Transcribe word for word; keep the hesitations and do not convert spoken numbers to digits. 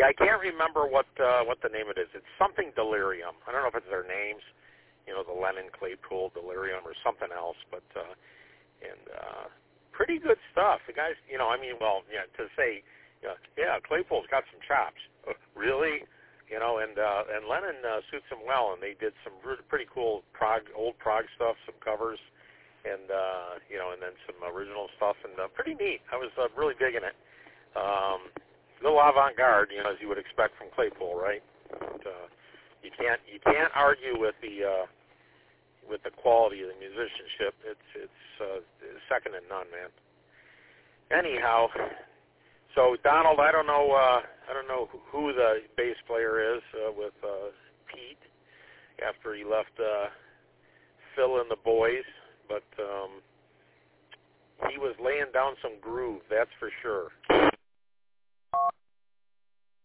Yeah, I can't remember what uh, what the name of it is. It's something Delirium. I don't know if it's their names, you know, the Lennon Claypool Delirium or something else, but uh, and uh, pretty good stuff. The guys, you know, I mean, well, yeah, to say, you know, yeah, Claypool's got some chops. Uh, really? You know, and uh, and Lennon uh, suits him well, and they did some really pretty cool prog, old prog stuff, some covers, and uh, you know, and then some original stuff, and uh, pretty neat. I was uh, really digging it. Um, a little avant-garde, you know, as you would expect from Claypool, right? But, uh, you can't you can't argue with the uh, with the quality of the musicianship. It's it's uh, second to none, man. Anyhow, so Donald, I don't know uh, I don't know who the bass player is uh, with uh, Pete after he left uh, Phil and the boys, but um, he was laying down some groove, that's for sure.